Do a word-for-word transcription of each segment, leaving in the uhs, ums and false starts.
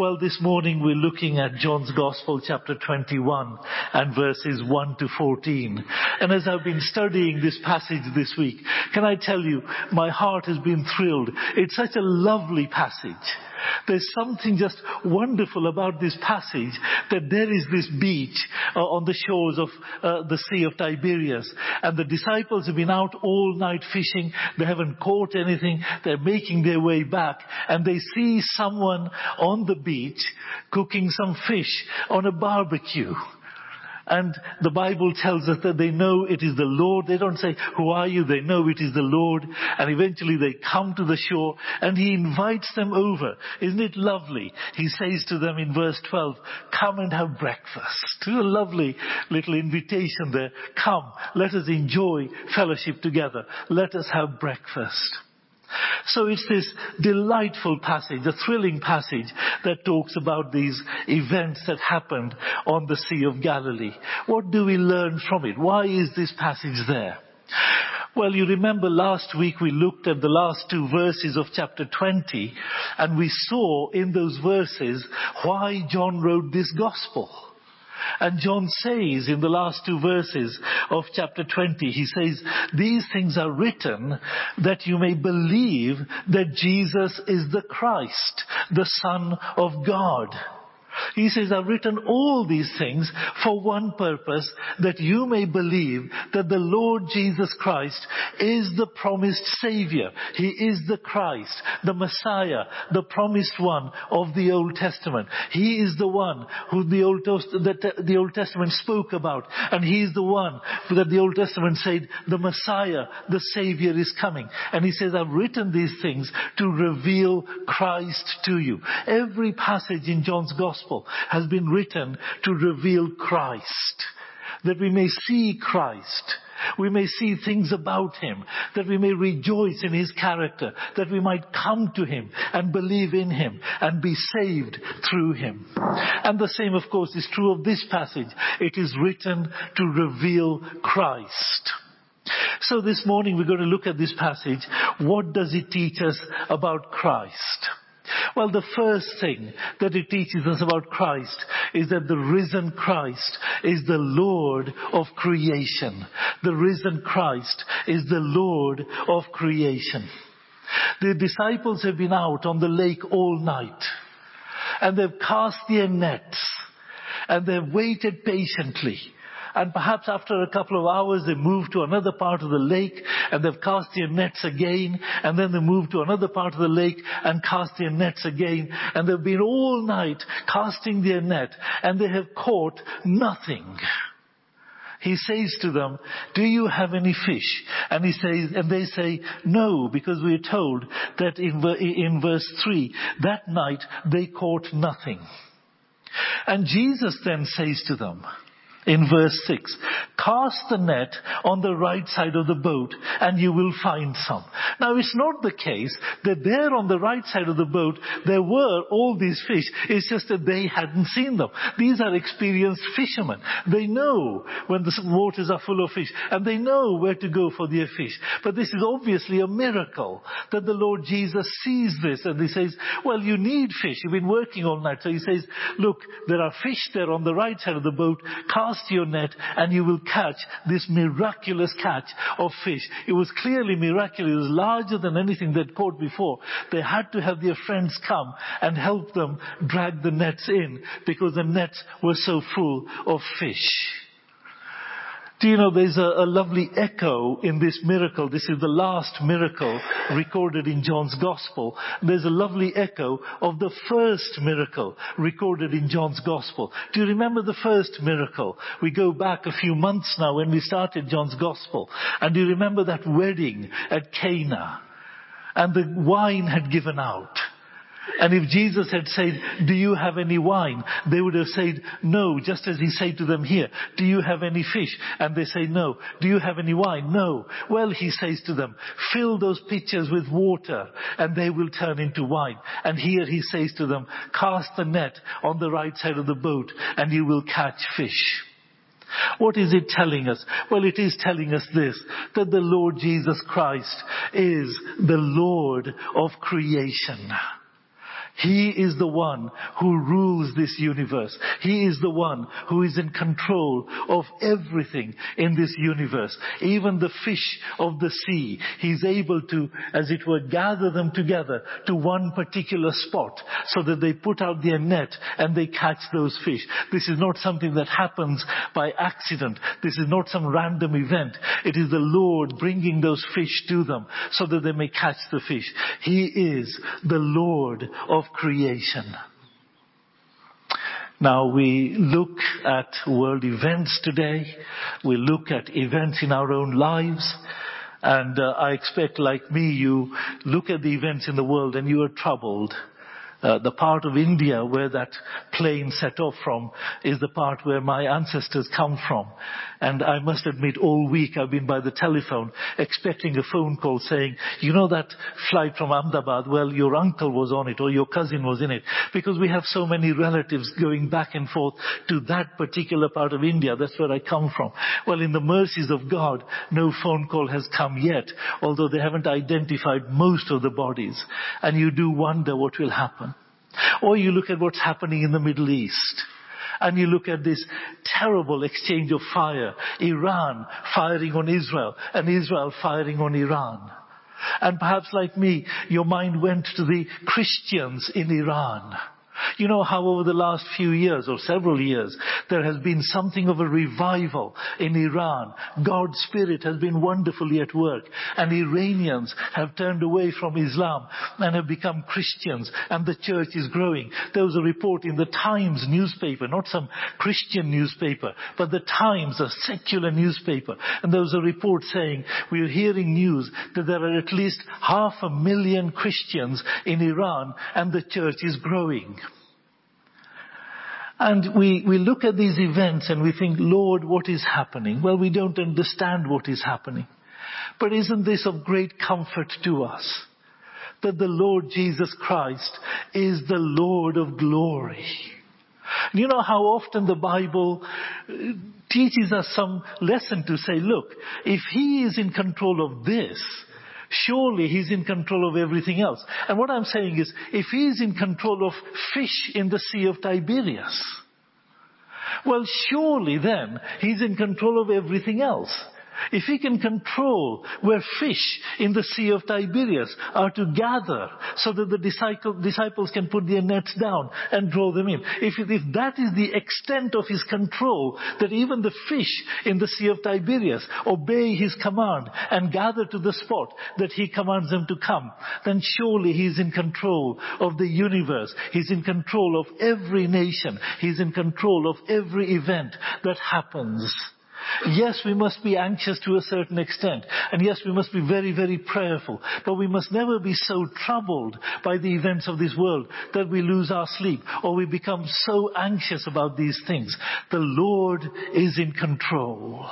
Well, this morning we're looking at John's Gospel, chapter twenty-one, and verses one to fourteen. And as I've been studying this passage this week, can I tell you, my heart has been thrilled. It's such a lovely passage. There's something just wonderful about this passage, that there is this beach uh, on the shores of uh, the Sea of Tiberias, and the disciples have been out all night fishing. They haven't caught anything. They're making their way back, and they see someone on the beach cooking some fish on a barbecue. And the Bible tells us that they know it is the Lord. They don't say, "Who are you?" They know it is the Lord. And eventually they come to the shore and He invites them over. Isn't it lovely? He says to them in verse twelve, "Come and have breakfast." It's a lovely little invitation there. Come, let us enjoy fellowship together. Let us have breakfast. So it's this delightful passage, a thrilling passage that talks about these events that happened on the Sea of Galilee. What do we learn from it? Why is this passage there? Well, you remember last week we looked at the last two verses of chapter twenty, and we saw in those verses why John wrote this gospel. And John says in the last two verses of chapter twenty, he says, "These things are written that you may believe that Jesus is the Christ, the Son of God." He says, "I've written all these things for one purpose, that you may believe that the Lord Jesus Christ is the promised Savior. He is the Christ, the Messiah, the promised one of the Old Testament. He is the one who the Old, that the Old Testament spoke about. And He is the one that the Old Testament said, the Messiah, the Savior is coming." And He says, "I've written these things to reveal Christ to you." Every passage in John's Gospel has been written to reveal Christ, that we may see Christ, we may see things about Him, that we may rejoice in His character, that we might come to Him and believe in Him and be saved through Him. And the same, of course, is true of this passage. It is written to reveal Christ. So this morning we're going to look at this passage. What does it teach us about Christ? Well, the first thing that it teaches us about Christ is that the risen Christ is the Lord of creation. The risen Christ is the Lord of creation. The disciples have been out on the lake all night, and they've cast their nets, and they've waited patiently. And perhaps after a couple of hours they move to another part of the lake and they've cast their nets again, and then they move to another part of the lake and cast their nets again, and they've been all night casting their net and they have caught nothing. He says to them, "Do you have any fish?" And he says, and they say, "No," because we are told that in, in verse three, that night they caught nothing. And Jesus then says to them, in verse six, "Cast the net on the right side of the boat and you will find some." Now it's not the case that there on the right side of the boat there were all these fish. It's just that they hadn't seen them. These are experienced fishermen. They know when the waters are full of fish, and they know where to go for their fish. But this is obviously a miracle that the Lord Jesus sees this, and He says, "Well, you need fish. You've been working all night." So He says, "Look, there are fish there on the right side of the boat. Cast your net and you will catch this miraculous catch of fish." It was clearly miraculous. It was larger than anything they'd caught before. They had to have their friends come and help them drag the nets in because the nets were so full of fish. Do you know there's a, a lovely echo in this miracle? This is the last miracle recorded in John's Gospel. There's a lovely echo of the first miracle recorded in John's Gospel. Do you remember the first miracle? We go back a few months now when we started John's Gospel. And do you remember that wedding at Cana? And the wine had given out. And if Jesus had said, "Do you have any wine?" they would have said, "No," just as He said to them here. "Do you have any fish?" And they say, "No." "Do you have any wine?" "No." Well, He says to them, "Fill those pitchers with water and they will turn into wine." And here He says to them, "Cast the net on the right side of the boat and you will catch fish." What is it telling us? Well, it is telling us this, that the Lord Jesus Christ is the Lord of creation. He is the one who rules this universe. He is the one who is in control of everything in this universe. Even the fish of the sea, He's able to, as it were, gather them together to one particular spot so that they put out their net and they catch those fish. This is not something that happens by accident. This is not some random event. It is the Lord bringing those fish to them so that they may catch the fish. He is the Lord of creation. Now we look at world events today. We look at events in our own lives. And uh, I expect, like me, you look at the events in the world and you are troubled. Uh, the part of India where that plane set off from is the part where my ancestors come from. And I must admit, all week I've been by the telephone expecting a phone call saying, you know that flight from Ahmedabad, well, your uncle was on it or your cousin was in it. Because we have so many relatives going back and forth to that particular part of India. That's where I come from. Well, in the mercies of God, no phone call has come yet, although they haven't identified most of the bodies. And you do wonder what will happen. Or you look at what's happening in the Middle East. And you look at this terrible exchange of fire. Iran firing on Israel and Israel firing on Iran. And perhaps like me, your mind went to the Christians in Iran. You know how over the last few years or several years, there has been something of a revival in Iran. God's Spirit has been wonderfully at work. And Iranians have turned away from Islam and have become Christians. And the church is growing. There was a report in the Times newspaper, not some Christian newspaper, but the Times, a secular newspaper. And there was a report saying, we're hearing news that there are at least half a million Christians in Iran and the church is growing. And we, we look at these events and we think, Lord, what is happening? Well, we don't understand what is happening. But isn't this of great comfort to us? That the Lord Jesus Christ is the Lord of glory. You know how often the Bible teaches us some lesson to say, look, if He is in control of this, surely He's in control of everything else. And what I'm saying is, if He's in control of fish in the Sea of Tiberias, well, surely then He's in control of everything else. If He can control where fish in the Sea of Tiberias are to gather so that the disciples can put their nets down and draw them in. If, if that is the extent of His control, that even the fish in the Sea of Tiberias obey His command and gather to the spot that He commands them to come, then surely He's in control of the universe. He's in control of every nation. He's in control of every event that happens. Yes, we must be anxious to a certain extent. And yes, we must be very, very prayerful. But we must never be so troubled by the events of this world that we lose our sleep or we become so anxious about these things. The Lord is in control.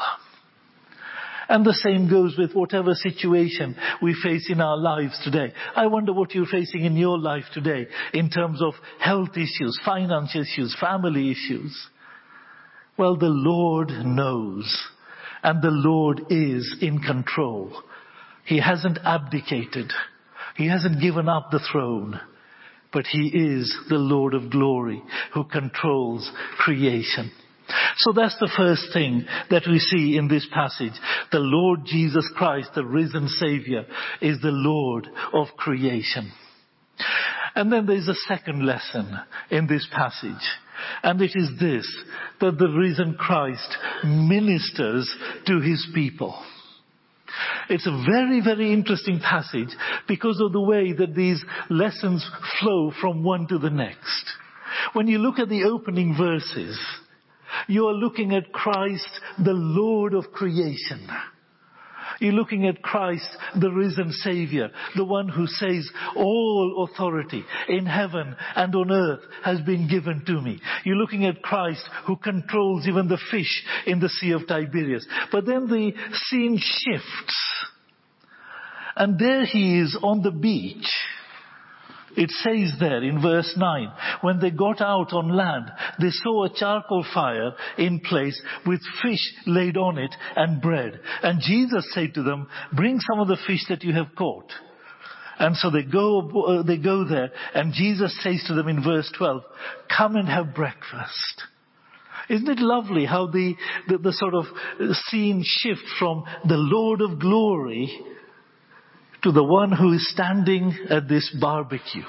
And the same goes with whatever situation we face in our lives today. I wonder what you're facing in your life today in terms of health issues, finance issues, family issues. Well, the Lord knows, and the Lord is in control. He hasn't abdicated. He hasn't given up the throne, but He is the Lord of glory who controls creation. So that's the first thing that we see in this passage. The Lord Jesus Christ, the risen Savior, is the Lord of creation. And then there's a second lesson in this passage. And it is this, that the risen Christ ministers to His people. It's a very, very interesting passage because of the way that these lessons flow from one to the next. When you look at the opening verses, you are looking at Christ, the Lord of creation. You're looking at Christ, the risen Savior, the one who says, all authority in heaven and on earth has been given to me. You're looking at Christ who controls even the fish in the Sea of Tiberias. But then the scene shifts. And there He is on the beach. It says there in verse nine, when they got out on land, they saw a charcoal fire in place with fish laid on it and bread. And Jesus said to them, bring some of the fish that you have caught. And so they go, uh, they go there, and Jesus says to them in verse twelve, come and have breakfast. Isn't it lovely how the, the, the sort of scene shift from the Lord of glory to the one who is standing at this barbecue?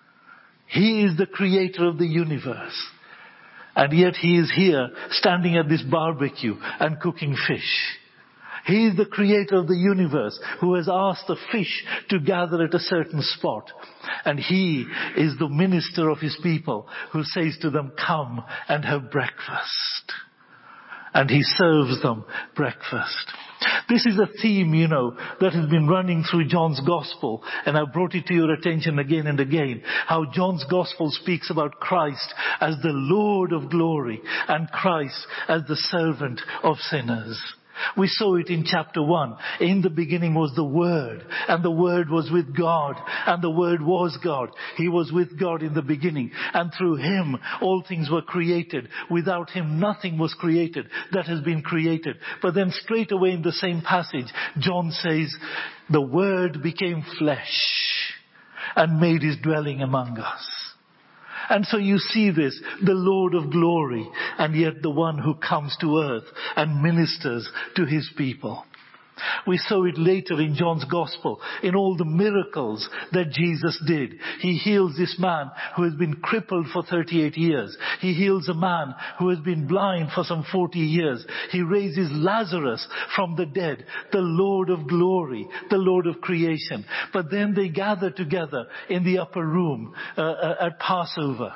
He is the creator of the universe. And yet he is here standing at this barbecue and cooking fish. He is the creator of the universe who has asked the fish to gather at a certain spot. And he is the minister of his people who says to them, come and have breakfast. And he serves them breakfast. This is a theme, you know, that has been running through John's Gospel, and I've brought it to your attention again and again, how John's Gospel speaks about Christ as the Lord of glory and Christ as the servant of sinners. We saw it in chapter one. In the beginning was the Word, and the Word was with God, and the Word was God. He was with God in the beginning, and through Him all things were created. Without Him nothing was created that has been created. But then straight away in the same passage, John says, the Word became flesh and made His dwelling among us. And so you see this, the Lord of glory, and yet the one who comes to earth and ministers to his people. We saw it later in John's Gospel, in all the miracles that Jesus did. He heals this man who has been crippled for thirty-eight years. He heals a man who has been blind for some forty years. He raises Lazarus from the dead, the Lord of glory, the Lord of creation. But then they gather together in the upper room uh, at Passover.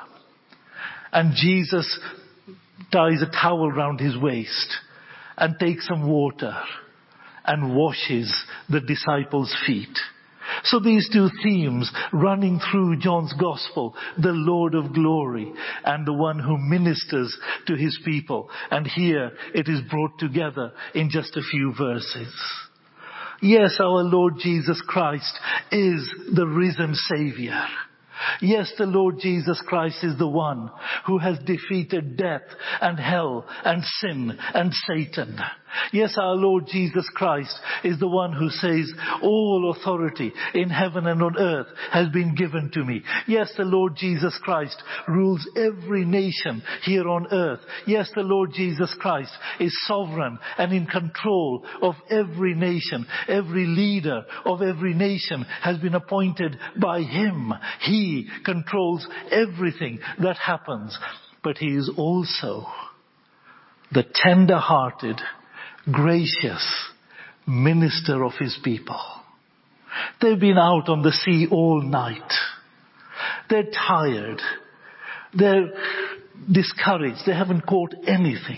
And Jesus ties a towel round his waist and takes some water and washes the disciples' feet. So these two themes running through John's Gospel, the Lord of glory and the one who ministers to his people. And here it is brought together in just a few verses. Yes, our Lord Jesus Christ is the risen Savior. Yes, the Lord Jesus Christ is the one who has defeated death and hell and sin and Satan. Yes, our Lord Jesus Christ is the one who says, all authority in heaven and on earth has been given to me. Yes, the Lord Jesus Christ rules every nation here on earth. Yes, the Lord Jesus Christ is sovereign and in control of every nation. Every leader of every nation has been appointed by Him. He controls everything that happens. But He is also the tender-hearted, gracious minister of His people. They've been out on the sea all night. They're tired. They're discouraged. They haven't caught anything.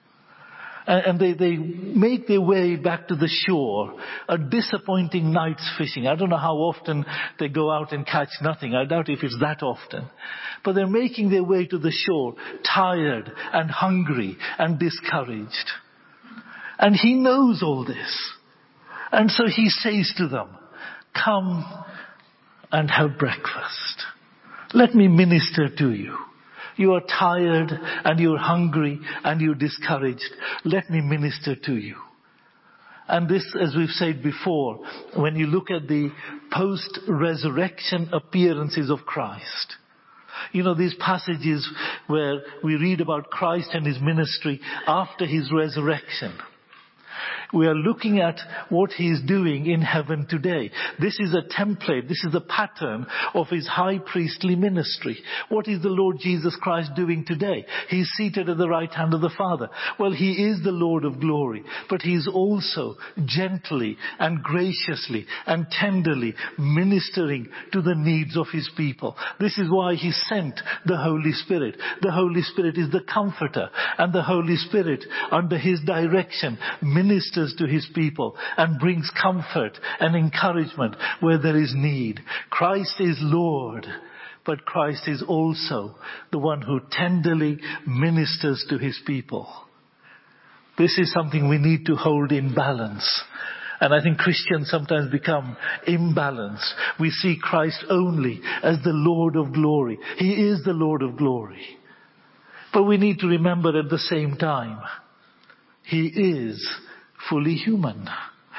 And they, they make their way back to the shore. A disappointing night's fishing. I don't know how often they go out and catch nothing. I doubt if it's that often. But they're making their way to the shore, tired and hungry and discouraged. And He knows all this. And so He says to them, come and have breakfast. Let me minister to you. You are tired and you're hungry and you're discouraged. Let me minister to you. And this, as we've said before, when you look at the post-resurrection appearances of Christ, you know, these passages where we read about Christ and His ministry after His resurrection. We are looking at what He is doing in heaven today. This is a template, this is a pattern of His high priestly ministry. What is the Lord Jesus Christ doing today? He is seated at the right hand of the Father. Well, He is the Lord of glory, but He is also gently and graciously and tenderly ministering to the needs of His people. This is why He sent the Holy Spirit. The Holy Spirit is the comforter, and the Holy Spirit, under His direction, ministers to His people and brings comfort and encouragement where there is need. Christ is Lord, but Christ is also the one who tenderly ministers to His people. This is something we need to hold in balance. And I think Christians sometimes become imbalanced. We see Christ only as the Lord of glory. He is the Lord of glory. But we need to remember at the same time, He is fully human.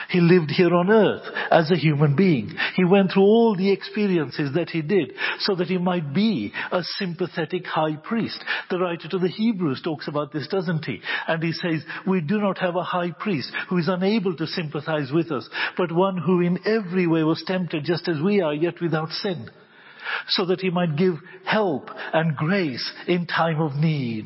He lived here on earth as a human being. He went through all the experiences that he did so that he might be a sympathetic high priest. The writer to the Hebrews talks about this, doesn't he? And he says, we do not have a high priest who is unable to sympathize with us, but one who in every way was tempted just as we are, yet without sin, so that he might give help and grace in time of need.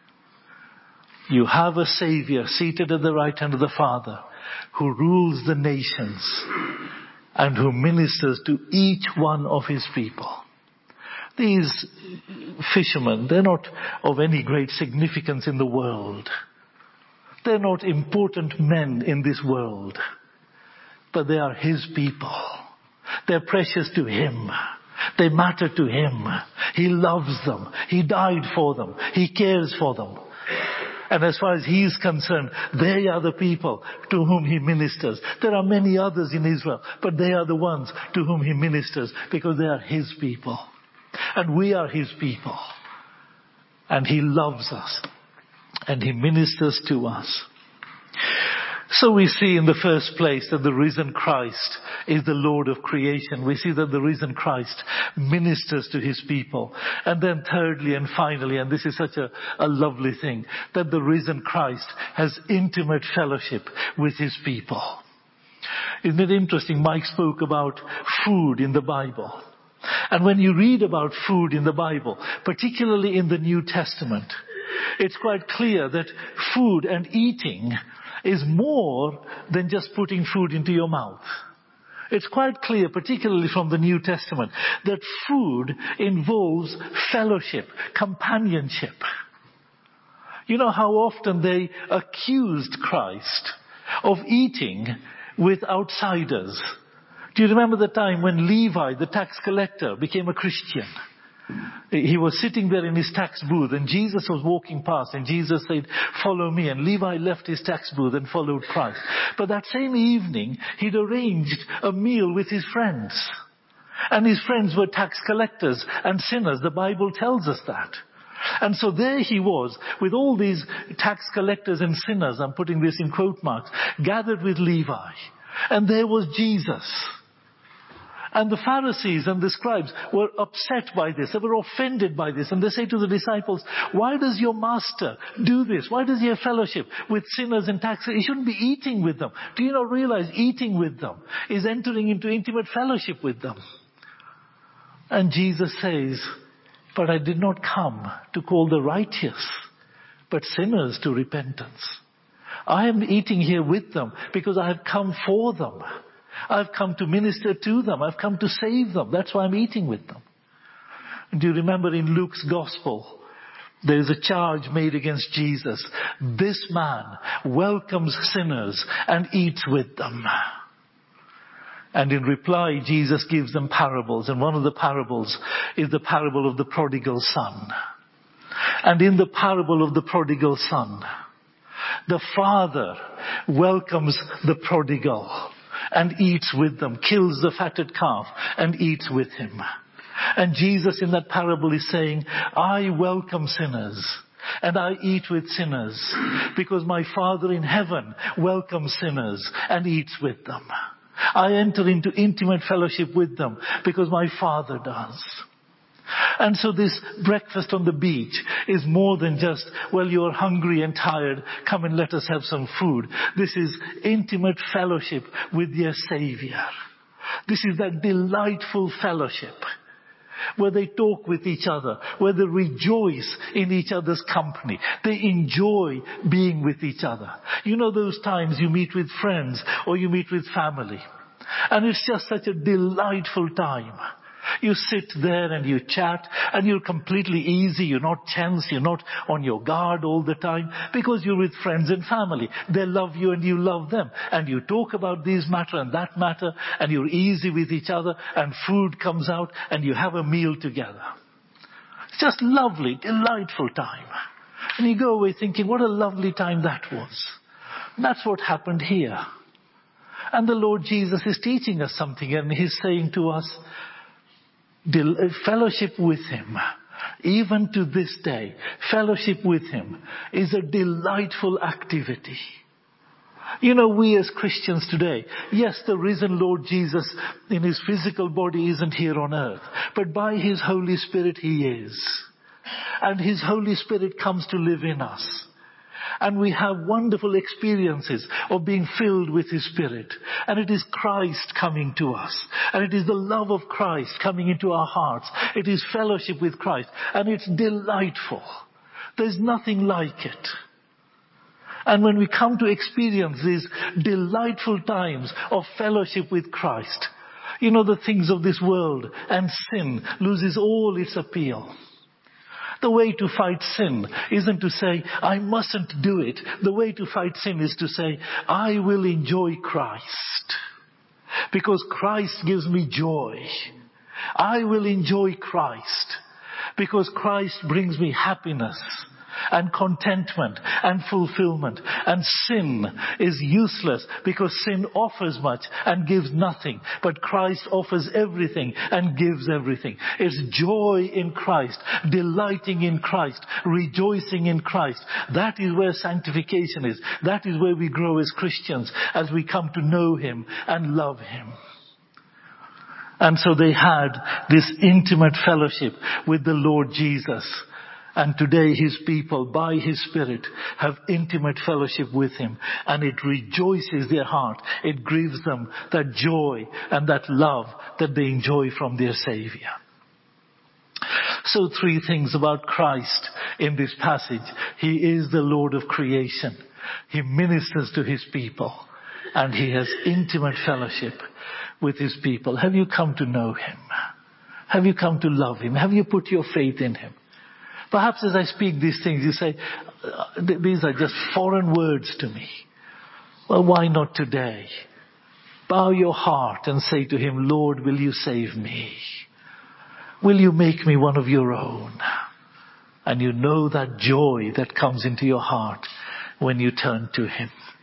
You have a Savior seated at the right hand of the Father, who rules the nations and who ministers to each one of his people. These fishermen, they're not of any great significance in the world. They're not important men in this world, but they are his people. They're precious to him. They matter to him. He loves them. He died for them. He cares for them. And as far as he is concerned, they are the people to whom he ministers. There are many others in Israel, but they are the ones to whom he ministers because they are his people. And we are his people. And he loves us. And he ministers to us. So we see in the first place that the risen Christ is the Lord of creation. We see that the risen Christ ministers to his people. And then thirdly and finally, and this is such a, a lovely thing, that the risen Christ has intimate fellowship with his people. Isn't it interesting? Mike spoke about food in the Bible. And when you read about food in the Bible, particularly in the New Testament, it's quite clear that food and eating is more than just putting food into your mouth. It's quite clear, particularly from the New Testament, that food involves fellowship, companionship. You know how often they accused Christ of eating with outsiders. Do you remember the time when Levi, the tax collector, became a Christian? He was sitting there in his tax booth and Jesus was walking past and Jesus said, follow me. And Levi left his tax booth and followed Christ. But that same evening, he'd arranged a meal with his friends. And his friends were tax collectors and sinners. The Bible tells us that. And so there he was with all these tax collectors and sinners, I'm putting this in quote marks, gathered with Levi. And there was Jesus. And the Pharisees and the scribes were upset by this. They were offended by this. And they say to the disciples, why does your master do this? Why does he have fellowship with sinners and taxes? He shouldn't be eating with them. Do you not realize eating with them is entering into intimate fellowship with them? And Jesus says, but I did not come to call the righteous, but sinners to repentance. I am eating here with them because I have come for them. I've come to minister to them. I've come to save them. That's why I'm eating with them. Do you remember in Luke's gospel, there is a charge made against Jesus. This man welcomes sinners and eats with them. And in reply, Jesus gives them parables. And one of the parables is the parable of the prodigal son. And in the parable of the prodigal son, the father welcomes the prodigal and eats with them, kills the fatted calf and eats with him. And Jesus in that parable is saying, I welcome sinners and I eat with sinners because my Father in heaven welcomes sinners and eats with them. I enter into intimate fellowship with them because my Father does. And so this breakfast on the beach is more than just, well, you're hungry and tired, come and let us have some food. This is intimate fellowship with your Savior. This is that delightful fellowship where they talk with each other, where they rejoice in each other's company. They enjoy being with each other. You know those times you meet with friends or you meet with family, and it's just such a delightful time. You sit there and you chat and you're completely easy. You're not tense. You're not on your guard all the time because you're with friends and family. They love you and you love them. And you talk about this matter and that matter and you're easy with each other and food comes out and you have a meal together. It's just lovely, delightful time. And you go away thinking, what a lovely time that was. And that's what happened here. And the Lord Jesus is teaching us something and he's saying to us, fellowship with him, even to this day, fellowship with him is a delightful activity. You know, we as Christians today, yes, the risen Lord Jesus in his physical body isn't here on earth, but by his Holy Spirit he is. And his Holy Spirit comes to live in us. And we have wonderful experiences of being filled with his Spirit. And it is Christ coming to us. And it is the love of Christ coming into our hearts. It is fellowship with Christ. And it's delightful. There's nothing like it. And when we come to experience these delightful times of fellowship with Christ, you know, the things of this world and sin loses all its appeal. The way to fight sin isn't to say, I mustn't do it. The way to fight sin is to say, I will enjoy Christ. Because Christ gives me joy. I will enjoy Christ. Because Christ brings me happiness and contentment and fulfillment. And sin is useless because sin offers much and gives nothing. But Christ offers everything and gives everything. It's joy in Christ, delighting in Christ, rejoicing in Christ. That is where sanctification is. That is where we grow as Christians, as we come to know him and love him. And so they had this intimate fellowship with the Lord Jesus. And today his people, by his Spirit, have intimate fellowship with him. And it rejoices their heart. It gives them that joy and that love that they enjoy from their Savior. So three things about Christ in this passage. He is the Lord of creation. He ministers to his people. And he has intimate fellowship with his people. Have you come to know him? Have you come to love him? Have you put your faith in him? Perhaps as I speak these things, you say, these are just foreign words to me. Well, why not today? Bow your heart and say to him, Lord, will you save me? Will you make me one of your own? And you know that joy that comes into your heart when you turn to him.